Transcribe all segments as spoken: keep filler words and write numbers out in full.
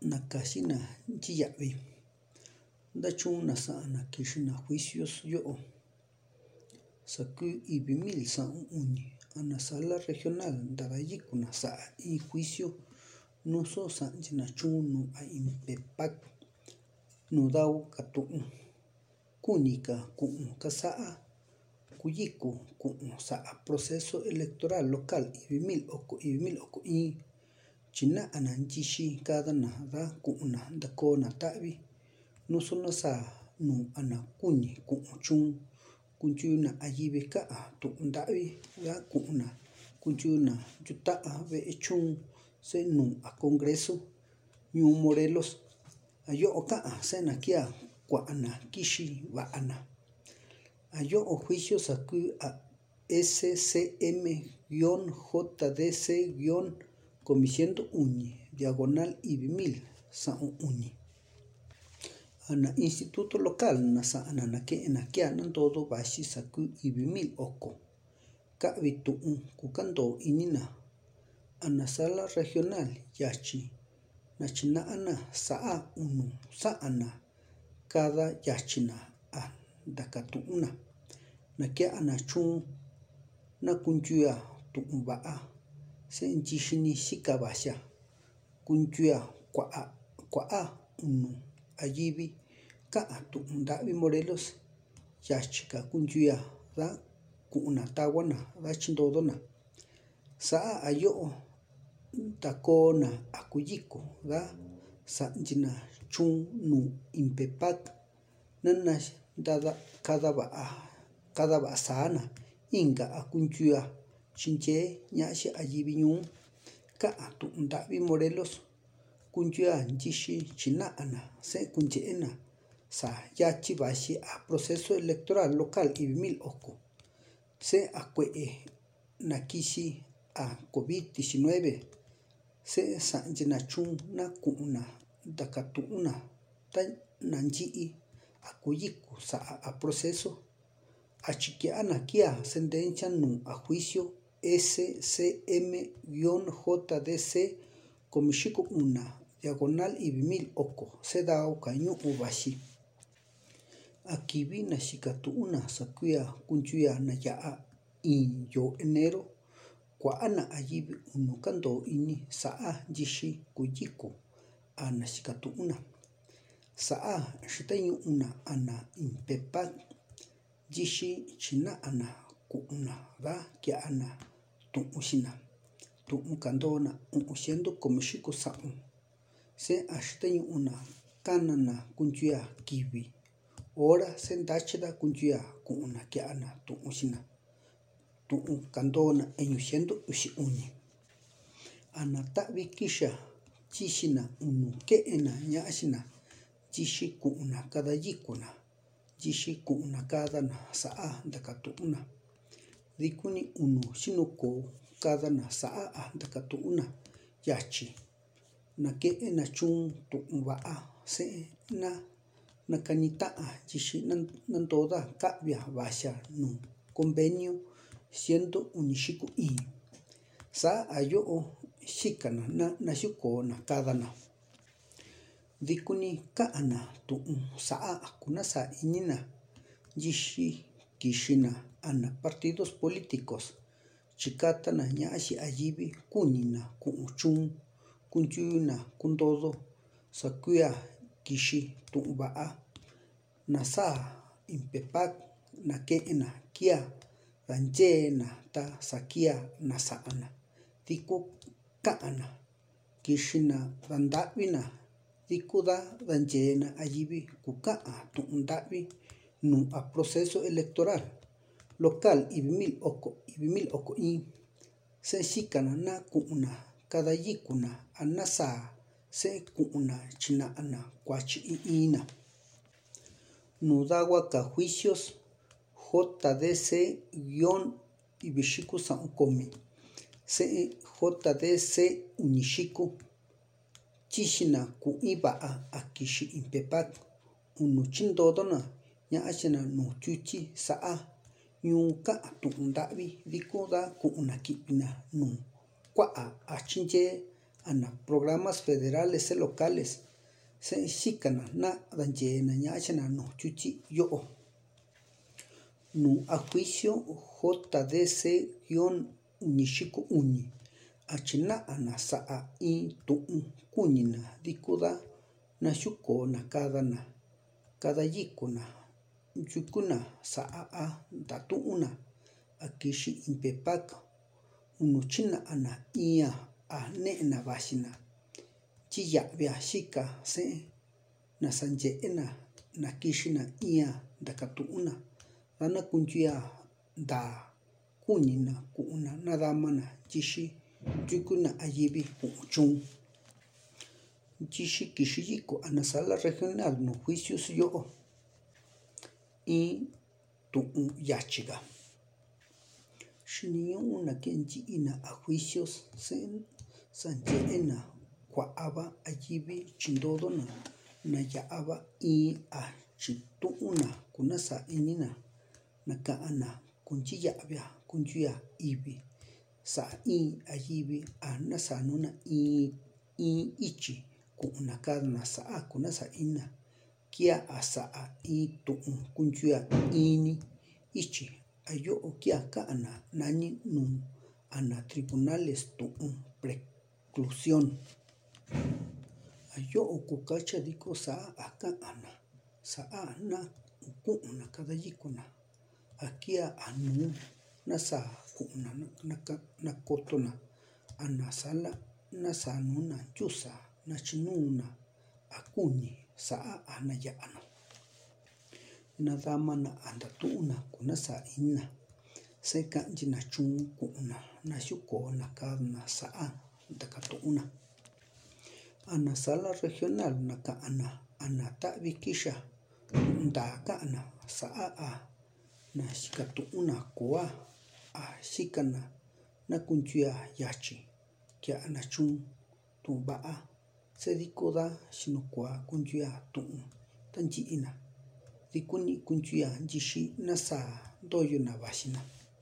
nakashina chiyavi ndachuna sana kixina juicios yo saku ivi mil sa uni ana sala regional ndadayikuna sa i juicio no so sanchina chunu a impepak nudau katu kunika ku kasaa kuyiku ku sa proceso electoral local ivi mil oko ivi mil oko i china ananchishi kada na da kuna ndakona tavi no solo sa no ana kuni ku chun kunchuna ayibe ka tu ndavi ya kuna kunchuna chuta ve chun se no a congreso ñu Morelos ayo ka se na kia kuana kishi baana ayo juicio saku a S C M-J D C-Comisión Uni diagonal ivi mil sa uni ana instituto local na sa ana na ke na kia nan todo bashi saku ivi mil oko ka vitu kukando inina ana sala regional yachi na china ana saa unu sa ana cada yachina a dakatuna na kia ana chun na kunchuya tumbaa se nchishini shikabasha kunchuya kwa kwa unu ayibi ka tu ndavi Morelos yachika kunchuya da kuna tawana da chindodona sa ayo takona akuyiko da sanjina chun nu impepak nana dada kada ba kada ba sana inga akunchuya chinche nyashi ayibiñu ka tu ndavi Morelos kunchuya nchishi china ana se kunchena sa yachi bashi a proceso electoral local ivi mil oko se akue nakishi a COVID diecinueve se sanjina chun na kuna dakatuna ta nanji akuyiku sa a proceso achikiana kia sentencia nu a juicio S C M-J D C komishiko una diagonal ivi mil oko se dao kañu ubashi akibi na shikatuna sakuya kunchuya na yaa in yo enero kwa ana ayibi unukando ini saa jishi kuyiku ana shikatuna saa shitayu una ana impepak jishi china ana kuna va kia ana tu ushina tu kandona ushendo komishiko sa se ashtayu una kanana kunchuya kiwi ora sendachida kunchuya kuna kia ana tu ushina tu kandona enyushendo ushi uni ana tavi kisha chishina unu ke ena nyashina jishi kuna kada yikuna jishi kuna kada na saa ndakatuna dikuni unu shinoko kada na saa ndakatuna yachi na ke na chun tu baa se na na kanita jishi nan nan toda kabia basha no convenio ciento unishiku i sa ayo shikana na na shuko na kada na dikuni kaana tu saa kuna sa inina jishi kishina ana partidos políticos chikata na nyashi ayibi kunina kuchun kunchuna kundodo sakuya kishi tumbaa na sa impepak na keena kia ranjena ta sakia na saana tiku kaana kishina randavina dikuda ranjena ayibi kuka tundavi nu a proceso electoral local ivi mil oko ivi mil oko i se shikana na kuna kada yikuna anasa se kuna china ana kwachi ina nu dawa ka juicios J D C-Ibishiku San Komi se J D C Unishiku chishina ku iba akishi impepak unu chindodona nya achina no chuchi saa nyuka tundavi dikuda kuna kipina nu kwa achinje ana programas federales y locales se xikana na danye na ñachana no chuchi yo no a juicio J D C-unishiko uni achina ana saa i tu kunina dikuda na shuko na kada na kada yikuna yukuna saa a datu una akishi impepaka unuchina ana ia a ne na bashina chiya bia shika se na sanje na na kishina ia dakatuna dana kunjia da kunina kuna nadamana chishi yukuna ayibi chun chishi kishiyiko ana sala regional no juicios yo y tu yachiga shiniyo una kenji ina a juicios sen sanjeena kwa aba ayibi chindodo na na ya aba i a chitu una kunasa inina na kaana kunjiya bia kunjuya ibi sa i ayibi a nasa nuna i i ichi kuna kana sa a kunasa ina kia asa a i tu kunjuya ini ichi ayo kia kana nani nu ana tribunales tu preclusión ayo okukacha diko sa aka ana sa a na kuna kada yikuna akia anu nasa kuna naka nakotona ana sala nasa nuna chusa na chinuna akuni sa ana ya ana na dama na anda tuna kuna sa ina seka jina chun kuna na shuko na kana sa dakatuna ana sala regional na ka ana ana tabi kisha nda kana sa a na shikatuna kwa a shikana na kunjuya yachi kia ana chun tu baa se dikoda shinukwa kunjuya tu tanji ina dikuni kunjuya jishi nasa doyo na bashina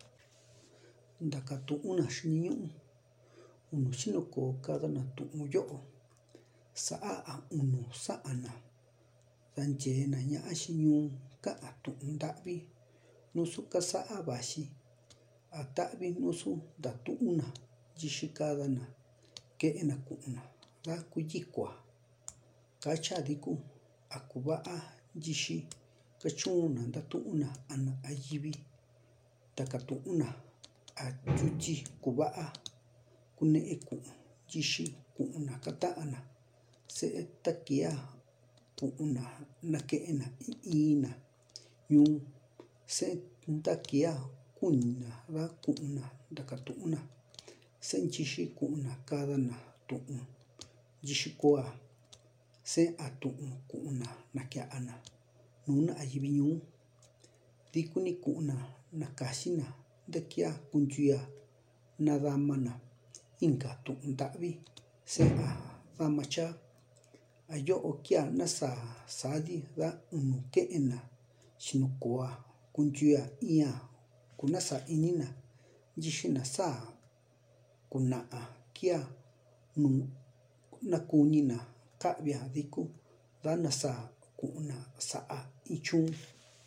ndakatu una shiniyu unu shinoko kada na tu yo saa a unu saana danje na nya ashinyu ka atu ndabi nusu kasa abashi atabi nusu datu una jishikada na ke ena kuna da kujikwa kacha diku akuba a jishi kachuna datu una ana ayibi takatu una achuchi kuba a kune eku jishi kuna kata ana se takia kuna na ke ena ina yu se takia kuna da kuna dakatuna senchishi kuna kada na tu jishikoa se atu kuna na kia ana nuna ayibiñu dikuni kuna na kashina dakia kunjuya na damana inka tu ndabi se a damacha ayo okia nasa sadi da unu ke ena shinukoa kunjuya ia kunasa inina jishina sa kuna a kia nu na kunina kabia diku dana sa kuna sa a ichun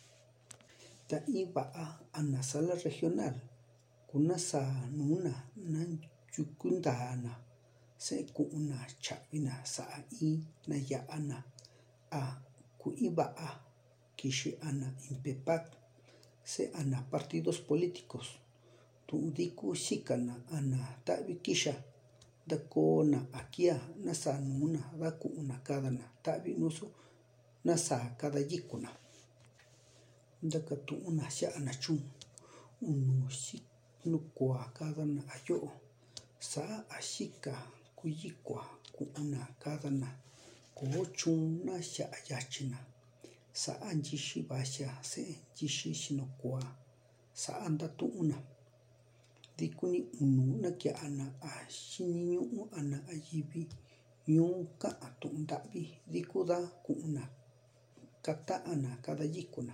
ta iba a ana sala regional kuna sa nuna na chukundana se kuna chabina sa i na ya ana a ku iba a kishi ana impepak se ana partidos políticos tu diku shikana ana tabi kisha dako na akia nasa nuna daku una kada na tabi nusu nasa kada yikuna dakatu una sha ana chun unu shik nukwa kada na ayo sa ashika kuyikwa ku una kada na ko chun na sha ayachina sa anjishi basha se jishi shinokwa sa anda tu una dikuni unu na kia ana a shininyu ana ayibi yu ka atu ndabi dikuda ku una kata ana kada yikuna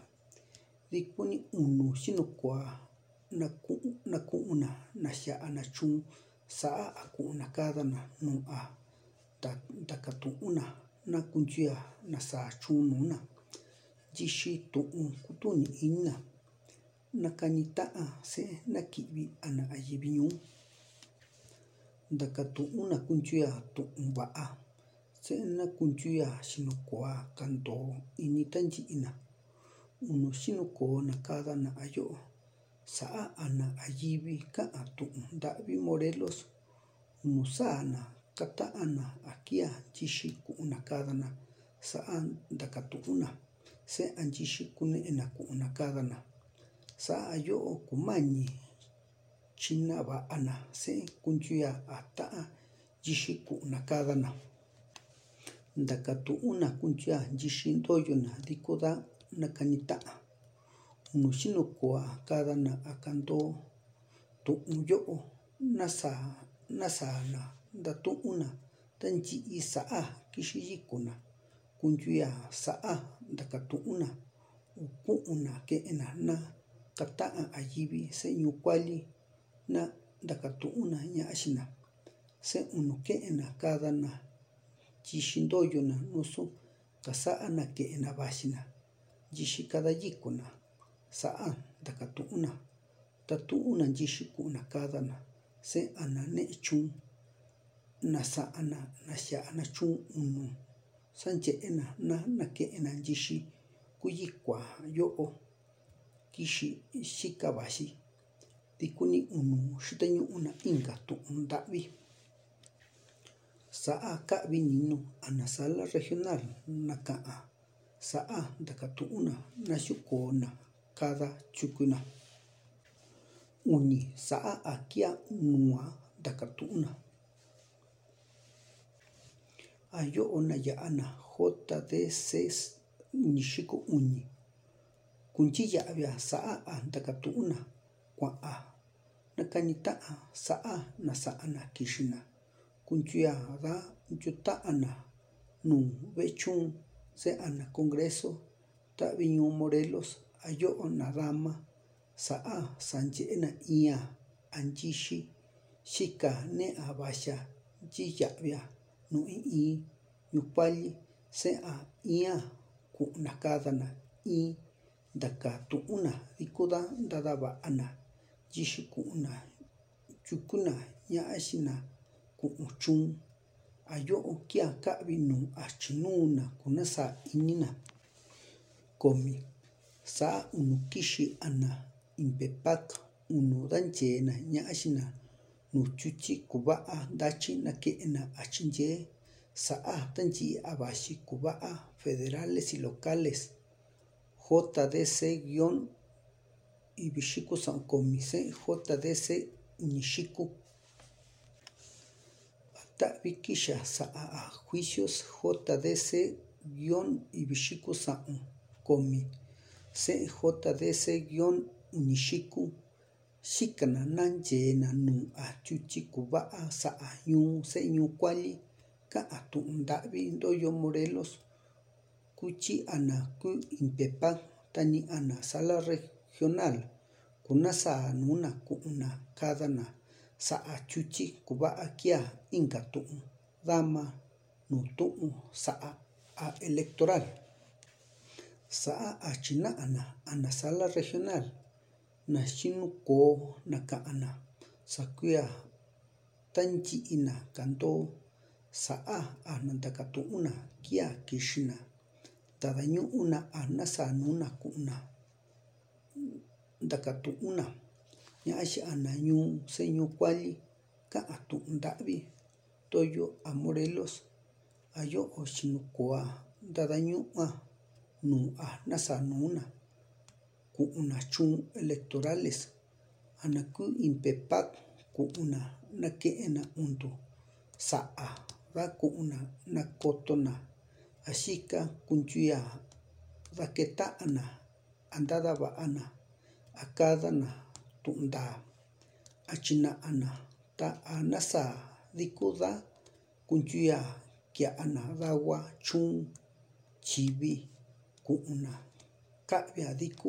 dikuni unu shinokwa na ku na ku una na sha ana chun sa'a akuna kadana nu'a takatu'una na kunchia na sa chununa yixi tu'un kutuni inna na kanita'a se na ki'vi ana ayivi ñuu ndakatu'una kunchia tu'un va'a se na kunchia xinukua kanto ini tanchi'ina unu xinukoo na kadana ayo'o sa'a ana ayivi ka'a tu'un nda'vi Morelos unu sa'ana kata'ana akia yixi ku'una kadana sa'a ndakatu'una se anyixi kune'ena ku'una kadana sa'a ayo'o kumañi china va'ana se kunchia ata'a yixi ku'una kadana ndakatu'una kunchia yixi ndoyona dikoda na kanita'a unu xinukua kadana akanto tu'un yo'o nasa nasana ndatu'una tanchi'i sa'a kixi yikuna kunchia sa'a ndakatu'una uku'una ke'ena na kata'a ayivi se ñukuali na ndakatu'una ña'axina se unu ke'ena kadana yixi ndoyona nusu kasa'ana ke'ena vaxina yixi kada yikuna sa'a ndakatu'una tatu'una yixi ku'una kadana se ana ne'e chun nasa'ana naxia'ana chun unu sanche'ena na nake'ena yixi kuyikua yo'o kixi xika vaxi tikuni unu xiteñu'una inka tu'un nda'vi sa'a ka'vi ninu ana sala regional naka'a sa'a ndakatu'una naxukona kada chukuna uni sa'a akia nua ndakatu'una ayo'o naya'ana J D C unixiko uni kunchiya'via sa'a ndakatu'una kua'a nakanita'a sa'a nasa'ana kixina kunchia da yuta'ana nu vechun se ana Congreso ta'vi ñuu Morelos ayo'o nadama sa'a sanche'ena iña anyixi xika ne'a vaxa yiya'via nu i'i ñukuali se'a iña ku'una kadana i ndakatu'una dikuda ndada va'ana yixi ku'una chukuna ña'axina ku'un chun ayo'o kia ka'vi nu achinuna kunasa inina komi sa'a unu kixi ana Impepac unu danchena ña'axina nu chuchi kuva'a ndachi nake'ena achinye sa'a tanchi avaxi kuva'a federales y locales J D C-ibixiko san komise J D C unixiko ta'vi kixa sa'a a juicios J D C-ibixiko san komi se J D C-unixiko xikana nanchena nu achuchi kuva'a sa'a ñuu se ñukuali ka'a tu'un nda'vi ndoyo Morelos kuchi ana ku Impepac tani ana sala regional kunasa nuna ku'una kadana sa'a chuchi kuva'a kia inka tu'un dama nu tu'un sa'a a electoral sa'a achina'ana ana sala regional naxinuko naka'ana sakuia tanchi'ina kanto sa'a ana ndakatu'una kia kixina tadañu'una ana sanuna ku'una ndakatu'una ña'axi ana ñuu se ñukuali ka'a tu'un nda'vi toyo a Morelos ayo'o xinukua ndadañu'a nu'a nasanuna ku'una chun electorales ana ku Impepac ku'una nake'ena untu sa'a da ku'una nakotona axika kunchia daketa'ana andada va'ana akadana tu'unda achina'ana ta'a nasa dikuda kunchia kia'ana dawa chun chivi ku'una ka'via diku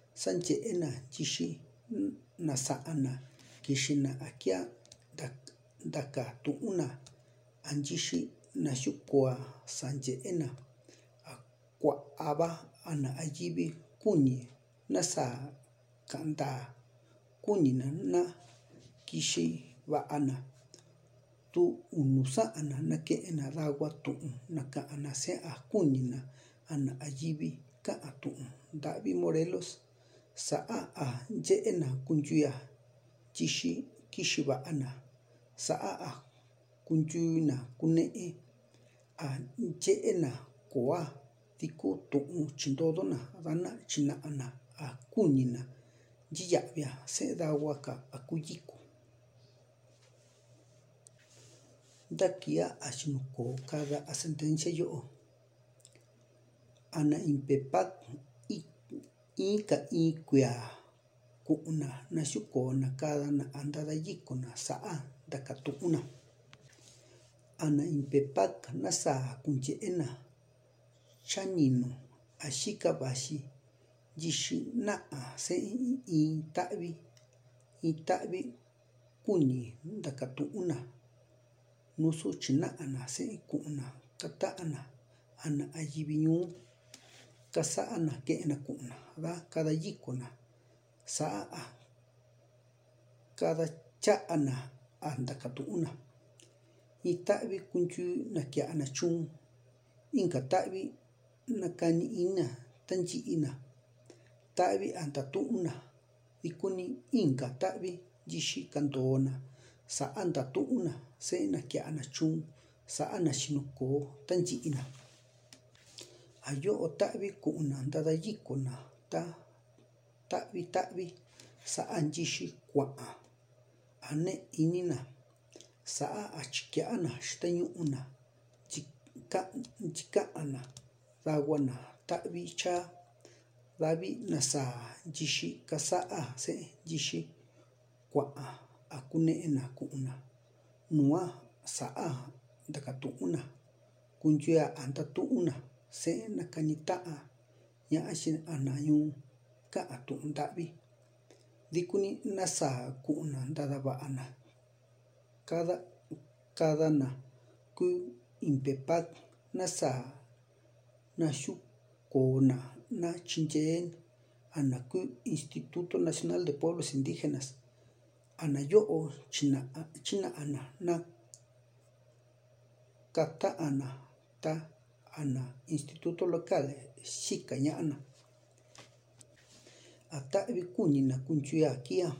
sanche'ena chixi nasa'ana kixina akia ndaka tu'una anjixi naxukua sanye'ena akua'ava ana ayivi kuñi nasa ka'nda kuñina na kixi va'ana tu unusa'ana nake'ena dagua tu'un naka'ana se'a kuñina ana ayivi ka'a tu'un nda'vi Morelos sa'a a nye'ena kunyuia yixi kixi va'ana sa'a a kunyuina kune'e a nye'ena koa tiku tu'un chindodona dana china'ana a kuñina nyiya'via se'e dagua ka akuyiku ndakia axinukó kada ascendencia yo'o ana impepak inka ikuia ku'una naxukona kadana andada yikuna sa'a ndakatu'una ana impepak nasa kunye'ena chaninu axika vaxi yixi na'a se'e in ta'vi in ta'vi kuñi ndakatu'una nusu china'ana se'e ku'una kata'ana ana ayivi ñuu kasa'ana ke'ena ku'una da kada yikuna sa'a kada cha'ana andakatu'una in ta'vi kunyu nakia'ana chun inka ta'vi nakani ina tanyi'ina ta'vi andatu'una ikuni inka ta'vi yixi kandona sa'a ndatu'una se'e nakia'ana chun sa'a naxinukó tanyi'ina ayo'o ta'vi ku'una ndada yikuna ta ta'vi ta'vi sa'a nyixi kua'a ane inina sa'a achike'ana xtañu'una chika'ana daguana ta'vi cha davi nasa yixi kasa'a se'e yixi kua'a akune'ena ku'una nua sa'a ndakatu'una kunyuia andatu'una se'e nakanita'a ña'axi ana ñuu ka'a tu'un nda'vi dikuni nasa ku'una ndada va'ana kada kadana ku impepak nasa naxukona na chinye'en ana ku Instituto Nacional de Pueblos Indígenas ana yo'o china'a china'ana na kata'ana ta ana instituto local xika ña'ana a ta'vi kuñina kunyuia kia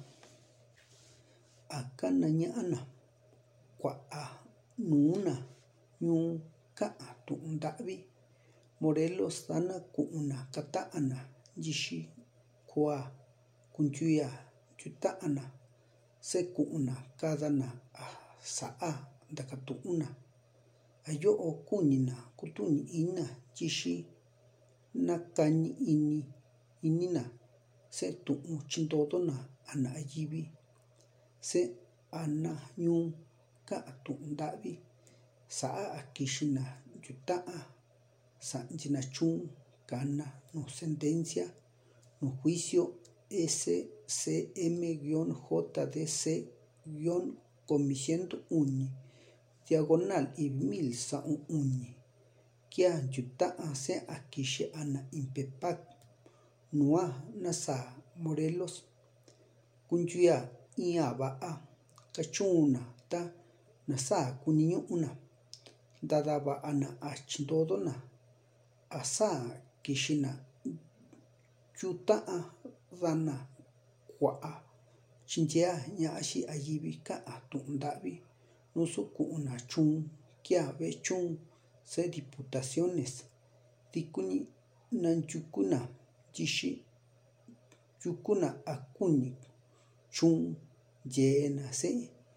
akana ña'ana kua'a nuuna ñuu ka'a tu'un nda'vi Morelos dana ku'una kata'ana yixi kua kunyuia yuta'ana se ku'una kadana a sa'a ndakatu'una ayo'o kuñina kutuñi ina yixi nakani ini inina se tu'un chindodona ana ayivi se ana ñuu ka'a tu'un nda'vi sa'a akixina yuta'a sa'nchina chun kana nu sentencia nu juicio S C M-J D C-Comisión uni diagonal ibmil sa'un uni kia yuta'a se akixi ana impepak nua nasa Morelos kunyuia ia va'a kachuna ta nasa kuniñu'una ndada va'ana achindodona asa kixina yuta'a dana kua'a chinye'a ña'axi ayivi ka'a tu'un nda'vi nusu ku'una chun kiave chun se diputaciones tikuni nanyukuna yixi yukuna akuñi chun ye'ena se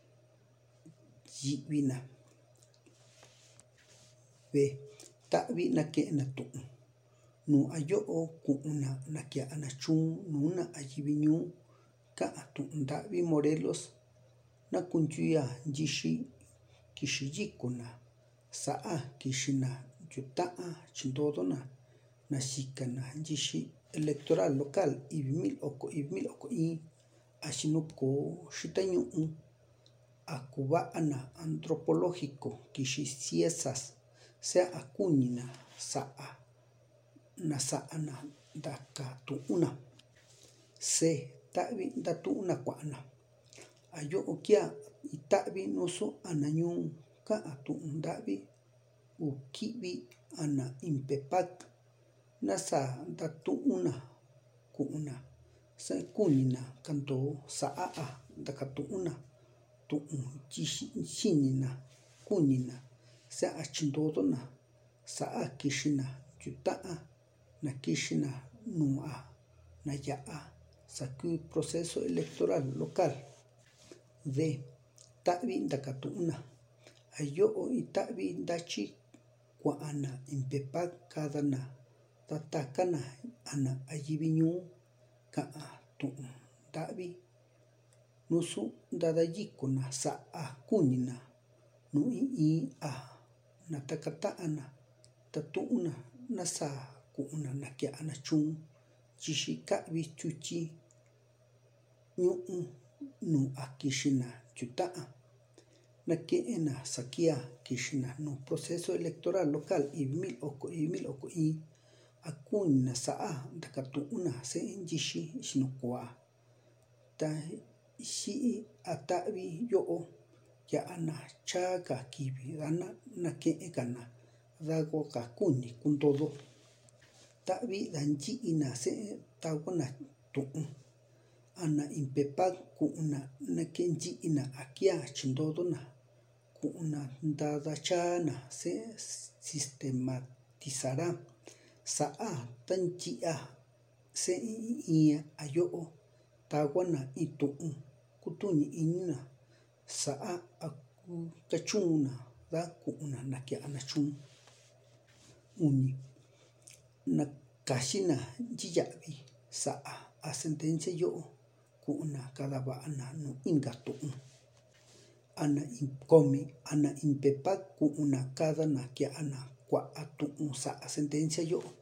yi'vina ve ta'vi nake'ena tu'un nu ayo'o ku'una nakia'ana chun nuna ayivi ñuu ka'a tu'un nda'vi Morelos nakunyuia yixi kixi yikuna sa'a kixina yuta'a chindodona naxikana yixi electoral local ibimil oko ibimil oko in axinukó xitañu'u akuva'ana antropológico kixi ciesas sea akuñina sa'a nasa'ana ndaka tu'una se ta'vi ndatu'una kua'ana ayo'o kia ita'vi nusu anañuu ka'a tu'un nda'vi uki'vi ana impepak nasa ndatu'una ku'una se kuñina kanto sa'a ndakatu'una tu'un xínina kuñina se achindodona sa'a kixina yuta'a na kixina nu'a na ya'a saku proceso electoral local de ta'vi ndakatu'una ayo'o ita'vi ndachi kua'ana impepak kadana tatakana ana ayiviñuu ka'a tu'un nda'vi nusu ndadayikuna sa'a kuñina nu i'a natakata'ana tatu'una nasa ku'una nakia'ana chun chixi ka'vi chuchi ñu'u nu akixina yuta'a nake'ena sakia kixina nu proceso electoral local ivimil oko ivimil oko in akuñina sa'a ndakatu'una se nchixi xinukua ta xi'i ata'vi yo'o ya'ana chaka kivi dana nake'ekana dagoka kuñi kuntodo ta'vi danchi'ina se tagona tu'un ana impepak ku'una nakenchi'ina akia chindodona ku'una ndadachana se sistematizará sa'a tanchi'a se i'ia ayo'o tagona itu'un kutuñi inina sa'a aku kachuna da ku'una nakia'ana chun uni nakaxina nchiya'vi sa'a a sentencia yo'o ku'una kadava'ana nu inka tu'un ana inkomi ana impepak ku'una kada nakia'ana kua'a tu'un sa'a sentencia yo'o